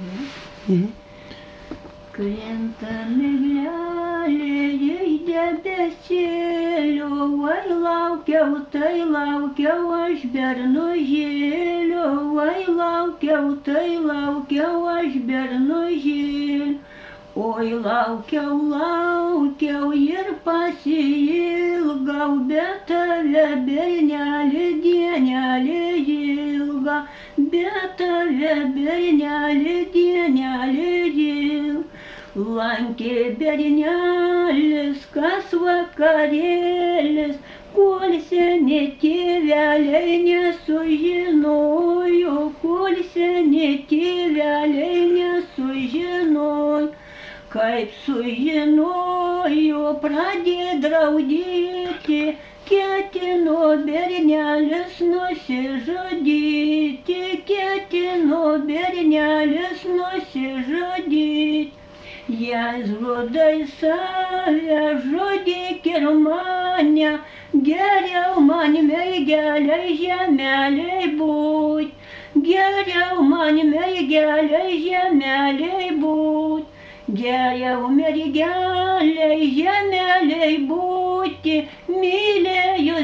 Krinta miglelė į debesėlio, vai laukiau, tai laukiau aš bernužėlio, vai laukiau, tai laukiau aš bernužėlio. Oi laukiau, laukiau ir pasiilgau, bet tave berneli dienelė ilga, bet tave berneli dienelė ilga. Lankė bernelis kas vakarėlis, kol seni tėveliai nesužinojo, kol seni tėveliai nesužinojo. Kaip sužinojo, pradėjo draudyti, ketino bernelis nusižudyti, ketino bernelis nusižudyti. Jei žudai save, žudyk ir mane, geriau man mergelei žemelei būt, geriau man mergelei žemelei būt. Geriau mergelei žemelei būti, mylėjus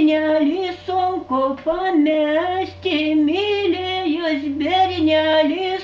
bernelį sunku pamesti, mylėjus bernelį